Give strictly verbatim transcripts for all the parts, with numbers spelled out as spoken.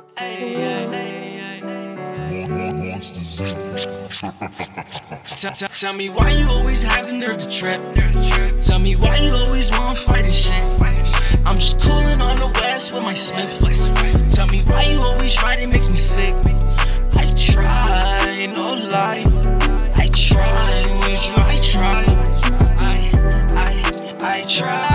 Tell, tell, tell me why you always have the nerve to trip. Tell me why you always wanna fight and shit. I'm just coolin' on the west with my Smith. Tell me why you always right, it makes me sick. I try, no lie. I try with you, I try. I, I, I try.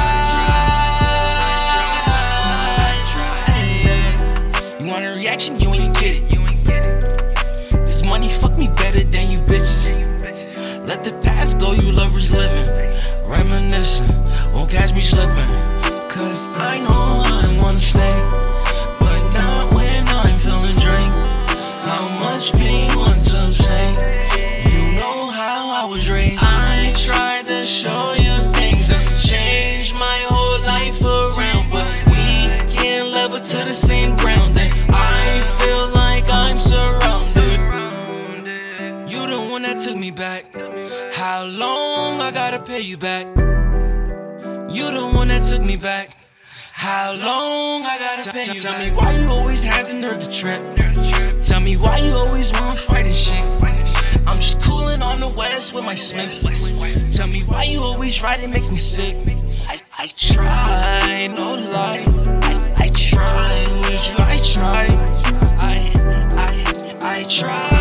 You want a reaction, you ain't get it. This money fuck me better than you bitches. Let the past go, you love reliving. Reminiscing, won't catch me slipping. Cause I know I wanna stay, but not when I'm feeling drained. How much pain one subside. You know how I was raised. I tried to show you things and change my whole life around, but we can't level to the same ground. And I feel like I'm surrounded. You the one that took me back. How long I gotta pay you back? You the one that took me back. How long I gotta pay you back? Tell me why you always have the nerve to trip. Tell me why you always wanna fight and shit. I'm just coolin' on the west with my Smith. Tell me why you always right, it makes me sick. I, I try, no lie. I, I try with you, I try. I, I, I try.